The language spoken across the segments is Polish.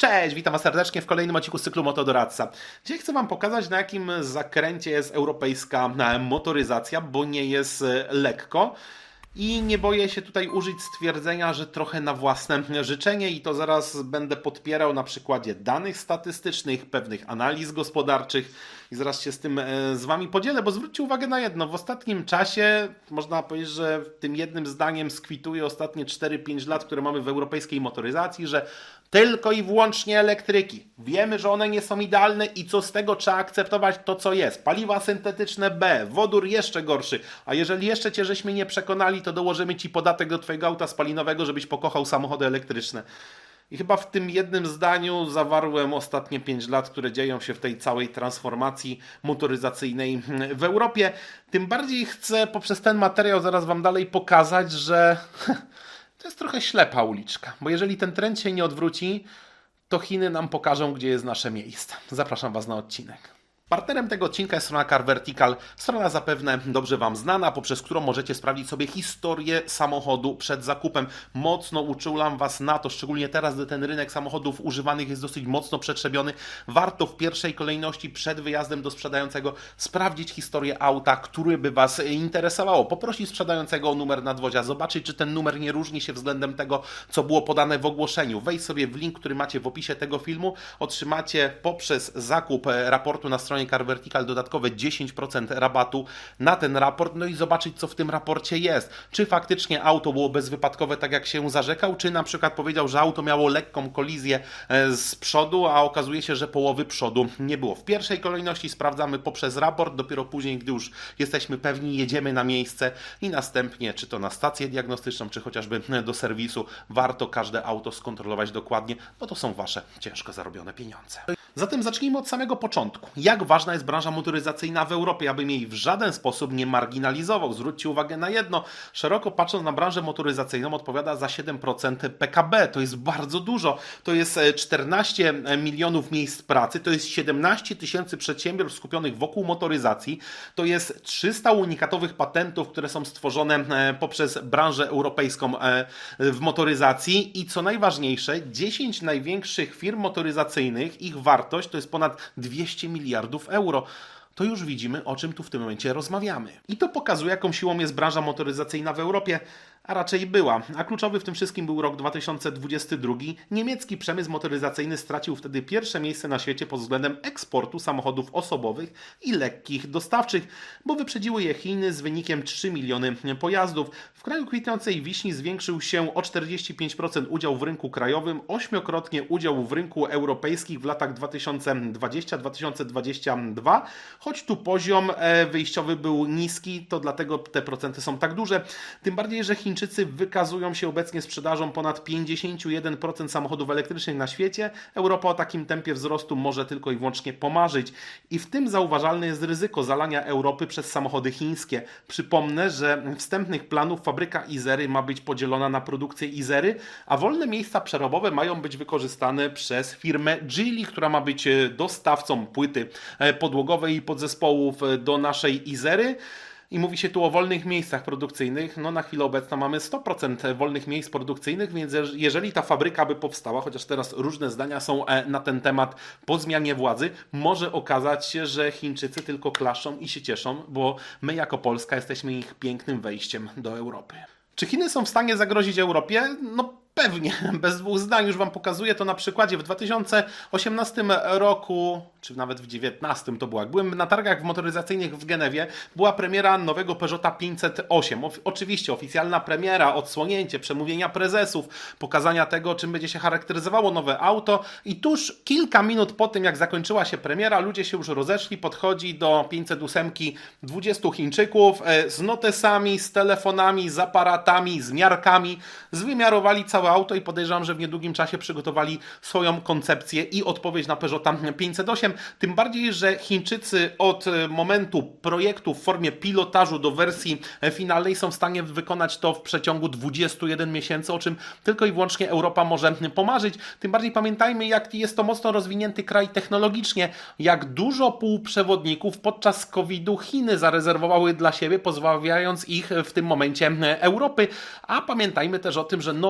Cześć, witam Was serdecznie w kolejnym odcinku z cyklu Motodoradca. Dzisiaj chcę Wam pokazać, na jakim zakręcie jest europejska motoryzacja, bo nie jest lekko. I nie boję się tutaj użyć stwierdzenia, że trochę na własne życzenie i to zaraz będę podpierał na przykładzie danych statystycznych, pewnych analiz gospodarczych i zaraz się z tym z Wami podzielę, bo zwróćcie uwagę na jedno. W ostatnim czasie, można powiedzieć, że tym jednym zdaniem skwituje ostatnie 4-5 lat, które mamy w europejskiej motoryzacji, że tylko i wyłącznie elektryki. Wiemy, że one nie są idealne i co z tego, trzeba akceptować to, co jest. Paliwa syntetyczne B, wodór jeszcze gorszy. A jeżeli jeszcze Cię żeśmy nie przekonali, to dołożymy Ci podatek do Twojego auta spalinowego, żebyś pokochał samochody elektryczne. I chyba w tym jednym zdaniu zawarłem ostatnie 5 lat, które dzieją się w tej całej transformacji motoryzacyjnej w Europie. Tym bardziej chcę poprzez ten materiał zaraz Wam dalej pokazać, że to jest trochę ślepa uliczka, bo jeżeli ten trend się nie odwróci, to Chiny nam pokażą, gdzie jest nasze miejsce. Zapraszam Was na odcinek. Partnerem tego odcinka jest strona Car Vertical, strona zapewne dobrze Wam znana, poprzez którą możecie sprawdzić sobie historię samochodu przed zakupem. Mocno uczulam Was na to, szczególnie teraz, gdy ten rynek samochodów używanych jest dosyć mocno przetrzebiony. Warto w pierwszej kolejności przed wyjazdem do sprzedającego sprawdzić historię auta, które by Was interesowało. Poprosić sprzedającego o numer nadwozia, zobaczyć, czy ten numer nie różni się względem tego, co było podane w ogłoszeniu. Wejdź sobie w link, który macie w opisie tego filmu. Otrzymacie poprzez zakup raportu na stronie Car Vertical dodatkowe 10% rabatu na ten raport, no i zobaczyć, co w tym raporcie jest. Czy faktycznie auto było bezwypadkowe, tak jak się zarzekał, czy na przykład powiedział, że auto miało lekką kolizję z przodu, a okazuje się, że połowy przodu nie było. W pierwszej kolejności sprawdzamy poprzez raport, dopiero później, gdy już jesteśmy pewni, jedziemy na miejsce i następnie, czy to na stację diagnostyczną, czy chociażby do serwisu, warto każde auto skontrolować dokładnie, bo to są Wasze ciężko zarobione pieniądze. Zatem zacznijmy od samego początku. Jak ważna jest branża motoryzacyjna w Europie, abym jej w żaden sposób nie marginalizował? Zwróćcie uwagę na jedno. Szeroko patrząc na branżę motoryzacyjną odpowiada za 7% PKB. To jest bardzo dużo. To jest 14 milionów miejsc pracy. To jest 17 tysięcy przedsiębiorstw skupionych wokół motoryzacji. To jest 300 unikatowych patentów, które są stworzone poprzez branżę europejską w motoryzacji. I co najważniejsze, 10 największych firm motoryzacyjnych, ich wartość to jest ponad 200 miliardów euro. To już widzimy, o czym tu w tym momencie rozmawiamy. I to pokazuje, jaką siłą jest branża motoryzacyjna w Europie, a raczej była. A kluczowy w tym wszystkim był rok 2022. Niemiecki przemysł motoryzacyjny stracił wtedy pierwsze miejsce na świecie pod względem eksportu samochodów osobowych i lekkich dostawczych, bo wyprzedziły je Chiny z wynikiem 3 miliony pojazdów. W kraju kwitnącej wiśni zwiększył się o 45% udział w rynku krajowym, 8-krotnie udział w rynku europejskich w latach 2020-2022, choć tu poziom wyjściowy był niski, to dlatego te procenty są tak duże. Tym bardziej, że Chińczycy wykazują się obecnie sprzedażą ponad 51% samochodów elektrycznych na świecie. Europa o takim tempie wzrostu może tylko i wyłącznie pomarzyć. I w tym zauważalne jest ryzyko zalania Europy przez samochody chińskie. Przypomnę, że wstępnych planów fabryka Izery ma być podzielona na produkcję Izery, a wolne miejsca przerobowe mają być wykorzystane przez firmę Geely, która ma być dostawcą płyty podłogowej i podzespołów do naszej Izery. I mówi się tu o wolnych miejscach produkcyjnych. No na chwilę obecną mamy 100% wolnych miejsc produkcyjnych, więc jeżeli ta fabryka by powstała, chociaż teraz różne zdania są na ten temat po zmianie władzy, może okazać się, że Chińczycy tylko klaszczą i się cieszą, bo my jako Polska jesteśmy ich pięknym wejściem do Europy. Czy Chiny są w stanie zagrozić Europie? No pewnie, bez dwóch zdań. Już Wam pokazuję to na przykładzie. W 2018 roku, czy nawet w 2019 to było, jak byłem na targach motoryzacyjnych w Genewie, była premiera nowego Peugeota 508. Oczywiście oficjalna premiera, odsłonięcie, przemówienia prezesów, pokazania tego, czym będzie się charakteryzowało nowe auto i tuż kilka minut po tym, jak zakończyła się premiera, ludzie się już rozeszli, podchodzi do 508 20 Chińczyków z notesami, z telefonami, z aparatami, z miarkami, zwymiarowali całe auto i podejrzewam, że w niedługim czasie przygotowali swoją koncepcję i odpowiedź na Peugeota 508. Tym bardziej, że Chińczycy od momentu projektu w formie pilotażu do wersji finalnej są w stanie wykonać to w przeciągu 21 miesięcy, o czym tylko i wyłącznie Europa może pomarzyć. Tym bardziej pamiętajmy, jak jest to mocno rozwinięty kraj technologicznie, jak dużo półprzewodników podczas COVID-u Chiny zarezerwowały dla siebie, pozbawiając ich w tym momencie Europy. A pamiętajmy też o tym, że nowe auta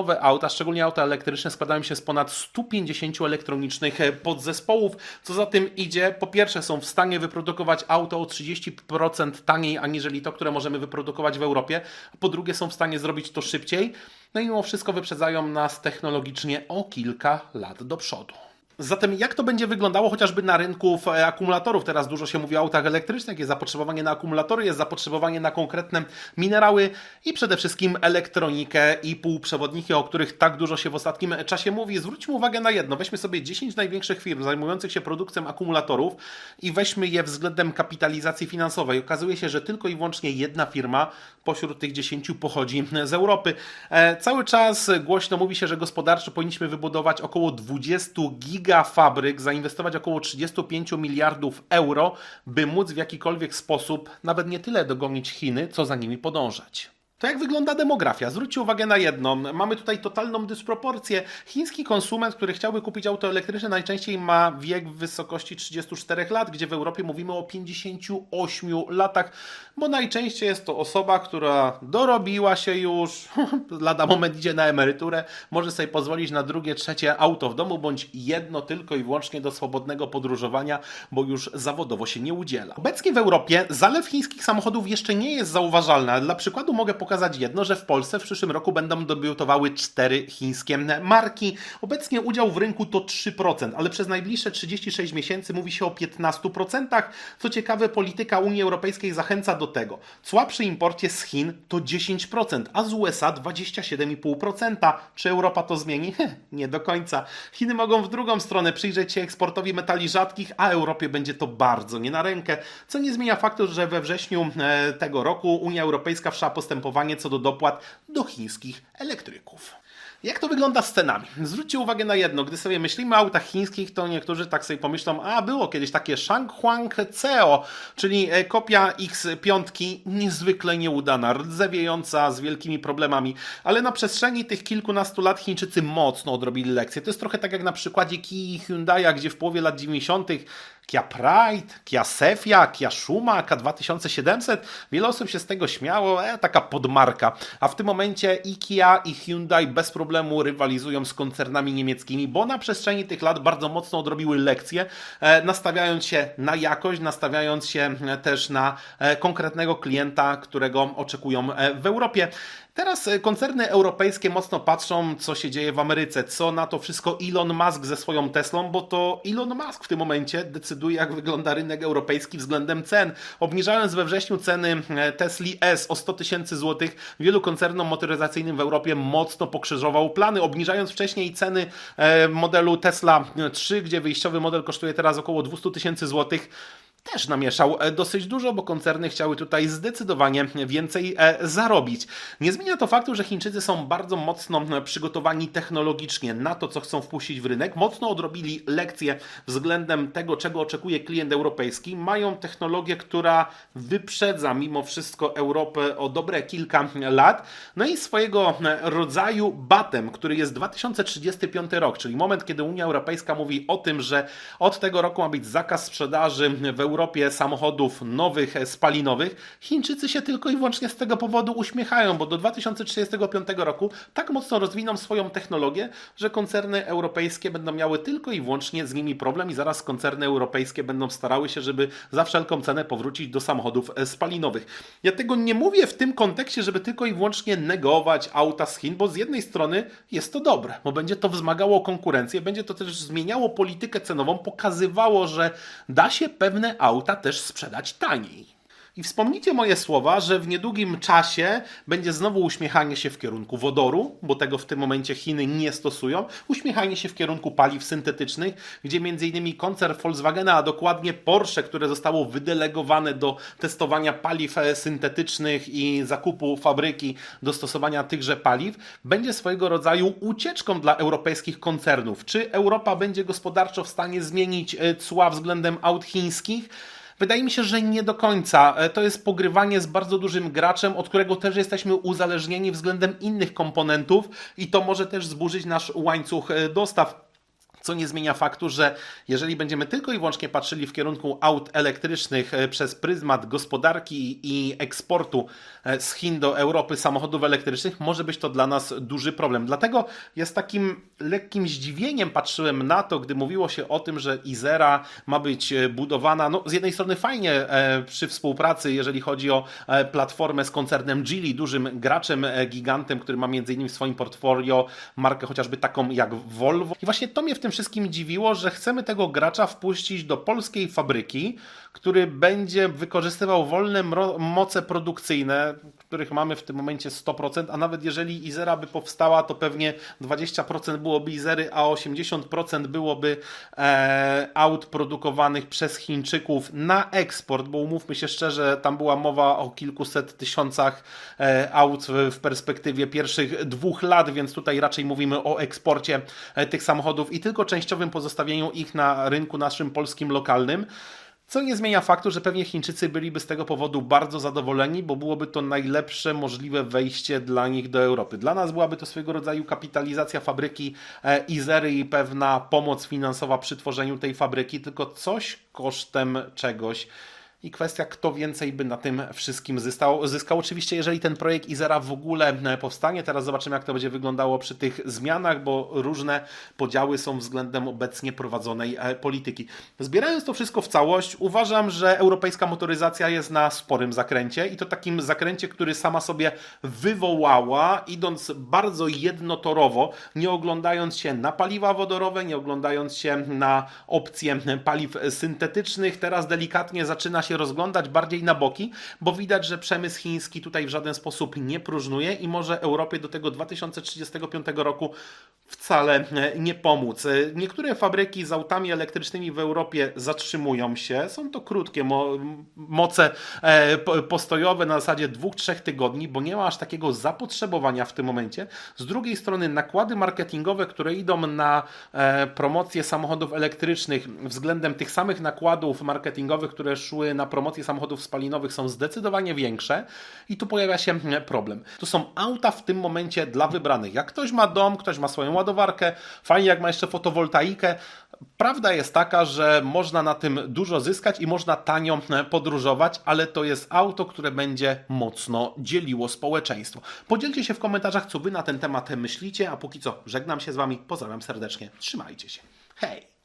auta, szczególnie auta elektryczne, składają się z ponad 150 elektronicznych podzespołów. Co za tym idzie, po pierwsze są w stanie wyprodukować auto o 30% taniej, aniżeli to, które możemy wyprodukować w Europie, a po drugie są w stanie zrobić to szybciej. No i mimo wszystko wyprzedzają nas technologicznie o kilka lat do przodu. Zatem jak to będzie wyglądało chociażby na rynku akumulatorów? Teraz dużo się mówi o autach elektrycznych, jest zapotrzebowanie na akumulatory, jest zapotrzebowanie na konkretne minerały i przede wszystkim elektronikę i półprzewodniki, o których tak dużo się w ostatnim czasie mówi. Zwróćmy uwagę na jedno, weźmy sobie 10 największych firm zajmujących się produkcją akumulatorów i weźmy je względem kapitalizacji finansowej. Okazuje się, że tylko i wyłącznie jedna firma pośród tych 10 pochodzi z Europy. Cały czas głośno mówi się, że gospodarczo powinniśmy wybudować około 20 gigafabryk, zainwestować około 35 miliardów euro, by móc w jakikolwiek sposób nawet nie tyle dogonić Chiny, co za nimi podążać. To jak wygląda demografia? Zwróćcie uwagę na jedno. Mamy tutaj totalną dysproporcję. Chiński konsument, który chciałby kupić auto elektryczne, najczęściej ma wiek w wysokości 34 lat, gdzie w Europie mówimy o 58 latach, bo najczęściej jest to osoba, która dorobiła się już, lada moment idzie na emeryturę, może sobie pozwolić na drugie, trzecie auto w domu, bądź jedno tylko i wyłącznie do swobodnego podróżowania, bo już zawodowo się nie udziela. Obecnie w Europie zalew chińskich samochodów jeszcze nie jest zauważalny, ale dla przykładu mogę pokazać jedno, że w Polsce w przyszłym roku będą debiutowały 4 chińskie marki. Obecnie udział w rynku to 3%, ale przez najbliższe 36 miesięcy mówi się o 15%. Co ciekawe, polityka Unii Europejskiej zachęca do tego. Cła przy imporcie z Chin to 10%, a z USA 27,5%. Czy Europa to zmieni? Nie do końca. Chiny mogą w drugą stronę przyjrzeć się eksportowi metali rzadkich, a Europie będzie to bardzo nie na rękę, co nie zmienia faktu, że we wrześniu tego roku Unia Europejska wszczęła postępowanie co do dopłat do chińskich elektryków. Jak to wygląda z cenami? Zwróćcie uwagę na jedno, gdy sobie myślimy o autach chińskich, to niektórzy tak sobie pomyślą, a było kiedyś takie Shanghuang CEO, czyli kopia X5, niezwykle nieudana, rdzewiejąca, z wielkimi problemami, ale na przestrzeni tych kilkunastu lat Chińczycy mocno odrobili lekcję. To jest trochę tak jak na przykładzie Kia i Hyundai'a, gdzie w połowie lat 90. Kia Pride, Kia Cephia, Kia Shuma, K2700. Wiele osób się z tego śmiało, taka podmarka. A w tym momencie i Kia i Hyundai bez problemu rywalizują z koncernami niemieckimi, bo na przestrzeni tych lat bardzo mocno odrobiły lekcje, nastawiając się na jakość, nastawiając się też na konkretnego klienta, którego oczekują w Europie. Teraz koncerny europejskie mocno patrzą, co się dzieje w Ameryce, co na to wszystko Elon Musk ze swoją Teslą, bo to Elon Musk w tym momencie decyduje, jak wygląda rynek europejski względem cen. Obniżając we wrześniu ceny Tesli S o 100 tysięcy złotych, wielu koncernom motoryzacyjnym w Europie mocno pokrzyżował plany, obniżając wcześniej ceny modelu Tesla 3, gdzie wyjściowy model kosztuje teraz około 200 tysięcy złotych. Też namieszał dosyć dużo, bo koncerny chciały tutaj zdecydowanie więcej zarobić. Nie zmienia to faktu, że Chińczycy są bardzo mocno przygotowani technologicznie na to, co chcą wpuścić w rynek. Mocno odrobili lekcje względem tego, czego oczekuje klient europejski. Mają technologię, która wyprzedza mimo wszystko Europę o dobre kilka lat. No i swojego rodzaju batem, który jest 2035 rok, czyli moment, kiedy Unia Europejska mówi o tym, że od tego roku ma być zakaz sprzedaży w Europie samochodów nowych, spalinowych, Chińczycy się tylko i wyłącznie z tego powodu uśmiechają, bo do 2035 roku tak mocno rozwiną swoją technologię, że koncerny europejskie będą miały tylko i wyłącznie z nimi problem i zaraz koncerny europejskie będą starały się, żeby za wszelką cenę powrócić do samochodów spalinowych. Ja tego nie mówię w tym kontekście, żeby tylko i wyłącznie negować auta z Chin, bo z jednej strony jest to dobre, bo będzie to wzmagało konkurencję, będzie to też zmieniało politykę cenową, pokazywało, że da się pewne auta też sprzedać taniej. I wspomnijcie moje słowa, że w niedługim czasie będzie znowu uśmiechanie się w kierunku wodoru, bo tego w tym momencie Chiny nie stosują, uśmiechanie się w kierunku paliw syntetycznych, gdzie m.in. koncern Volkswagena, a dokładnie Porsche, które zostało wydelegowane do testowania paliw syntetycznych i zakupu fabryki do stosowania tychże paliw, będzie swojego rodzaju ucieczką dla europejskich koncernów. Czy Europa będzie gospodarczo w stanie zmienić cła względem aut chińskich? Wydaje mi się, że nie do końca. To jest pogrywanie z bardzo dużym graczem, od którego też jesteśmy uzależnieni względem innych komponentów i to może też zburzyć nasz łańcuch dostaw. Co nie zmienia faktu, że jeżeli będziemy tylko i wyłącznie patrzyli w kierunku aut elektrycznych przez pryzmat gospodarki i eksportu z Chin do Europy samochodów elektrycznych, może być to dla nas duży problem. Dlatego ja z takim lekkim zdziwieniem patrzyłem na to, gdy mówiło się o tym, że Izera ma być budowana, no z jednej strony fajnie przy współpracy, jeżeli chodzi o platformę z koncernem Geely, dużym graczem, gigantem, który ma między innymi w swoim portfolio markę chociażby taką jak Volvo. I właśnie to mnie w tym wszystkim dziwiło, że chcemy tego gracza wpuścić do polskiej fabryki, który będzie wykorzystywał wolne moce produkcyjne, których mamy w tym momencie 100%, a nawet jeżeli Izera by powstała, to pewnie 20% byłoby Izery, a 80% byłoby aut produkowanych przez Chińczyków na eksport, bo umówmy się szczerze, tam była mowa o kilkuset tysiącach aut w perspektywie pierwszych 2 lat, więc tutaj raczej mówimy o eksporcie tych samochodów i tylko częściowym pozostawieniu ich na rynku naszym polskim, lokalnym. Co nie zmienia faktu, że pewnie Chińczycy byliby z tego powodu bardzo zadowoleni, bo byłoby to najlepsze możliwe wejście dla nich do Europy. Dla nas byłaby to swego rodzaju kapitalizacja fabryki Izery i pewna pomoc finansowa przy tworzeniu tej fabryki, tylko coś kosztem czegoś. I kwestia, kto więcej by na tym wszystkim zyskał. Oczywiście, jeżeli ten projekt Izera w ogóle powstanie, teraz zobaczymy, jak to będzie wyglądało przy tych zmianach, bo różne podziały są względem obecnie prowadzonej polityki. Zbierając to wszystko w całość, uważam, że europejska motoryzacja jest na sporym zakręcie i to takim zakręcie, który sama sobie wywołała, idąc bardzo jednotorowo, nie oglądając się na paliwa wodorowe, nie oglądając się na opcje paliw syntetycznych. Teraz delikatnie zaczyna się rozglądać bardziej na boki, bo widać, że przemysł chiński tutaj w żaden sposób nie próżnuje i może Europie do tego 2035 roku wcale nie pomóc. Niektóre fabryki z autami elektrycznymi w Europie zatrzymują się. Są to krótkie moce postojowe na zasadzie 2-3 tygodni, bo nie ma aż takiego zapotrzebowania w tym momencie. Z drugiej strony nakłady marketingowe, które idą na promocję samochodów elektrycznych względem tych samych nakładów marketingowych, które szły na promocję samochodów spalinowych, są zdecydowanie większe i tu pojawia się problem. To są auta w tym momencie dla wybranych. Jak ktoś ma dom, ktoś ma swoją ładowarkę, fajnie jak ma jeszcze fotowoltaikę. Prawda jest taka, że można na tym dużo zyskać i można tanio podróżować, ale to jest auto, które będzie mocno dzieliło społeczeństwo. Podzielcie się w komentarzach, co Wy na ten temat myślicie, a póki co żegnam się z Wami, pozdrawiam serdecznie, trzymajcie się. Hej!